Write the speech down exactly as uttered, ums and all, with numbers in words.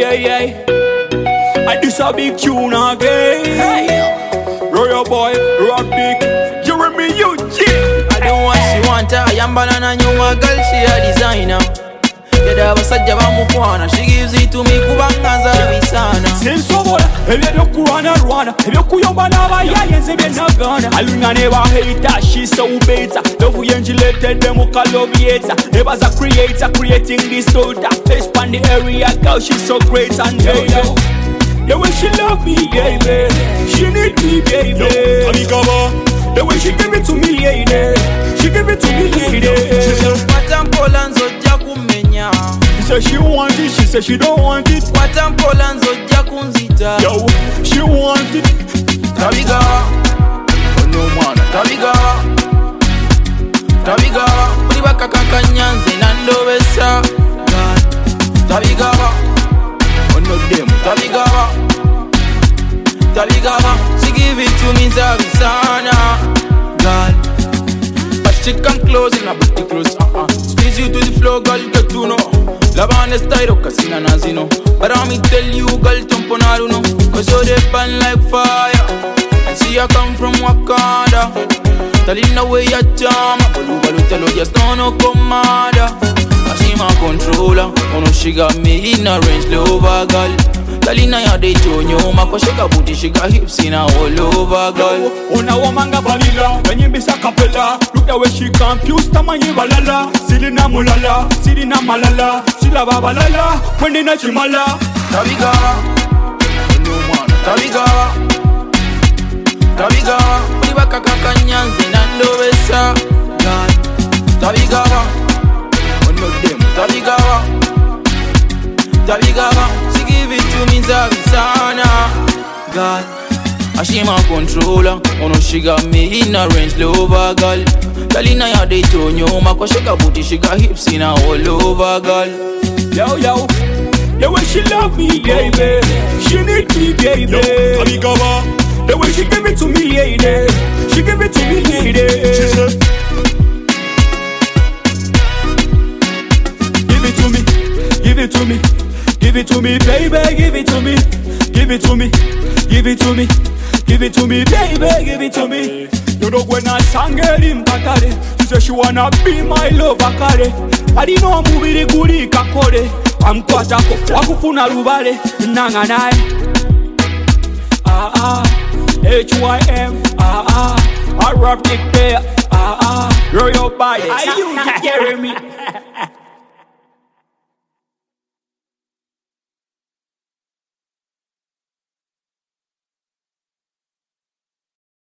yeah, yeah. I this a big tune again. Hey, Royal boy, rock big. Jeremy Eugene. I don't want she want her. I am banana new my girl. She a designer. Yada basajja bamukwana. She gives it to me kubangaza bisana. Sensobola, ebyo kurwana rwana. Ebyo kuyomba n'abayaye nze byenagana. Aluna never hate her, she's so better. Love engilated them ukaloviator. Never as a creator, creating this total. Face pan the area, girl, she's so great and daily. The way she love me, baby. She need me, baby. The way she give it to me, lady. She give it to me, lady. She said, Watampola nzojja kumenya. She said she want it, she said she don't want it. Watampola nzojja kunzita. Yo, she want it. Tabigawa, oh no mwana. Tabigawa, Tabigawa. Uri bakakakanya nze nandobesa. Tabigawa, oh no demo. Tabigawa, Tabigawa. She give it to me zabisana. God, but she come close in a booty close. Uh-uh. Squeeze you to the floor, girl, get to know. Love on the style, casino nazino. But I me tell you, girl, jump on all no. Cause you're the burn like fire. And see I come from Wakanda. Telling the way you charm. Balu balu tell you just don't know commander. I see my controller. Oh no, she got me in a Range Rover, girl. Telling her they told you, my cause she got booty, she got hips in her all over, girl. Oh now woman got vanilla, when you miss a capella. Look the way she confused, tama yi balala. Silina mulala, silina malala. Sila babalala, when they not chimala. Tabigawa, no man. Tabigawa, Tabigawa. Uri bakakakanya nze nandobesa. Tabigawa, oh no dem. Tabigawa, Tabigawa. She give it to me zabisana. God, I she my controller. Oh no, she got me in a Range Rover, girl. Telling her they told you, my cause she got booty, she got hips in her all over, girl. Yo, yo, the way she love me, baby. She need me, baby. The way she give it to me, lady. She give it to me, lady. She said, give it to me, give it to me, give it to me, baby. Give it to me, give it to me, give it to me, give it to me, baby. Give it to me. You know when I sang it in Bakare, she said she wanna be my lover, kare. I didn't know mubiri guri kakore. I'm kwatako, wakufuna rubare, nanga nae. Ah ah, H Y M, ah ah, I rap it there, ah ah, roll your body, I you carry me.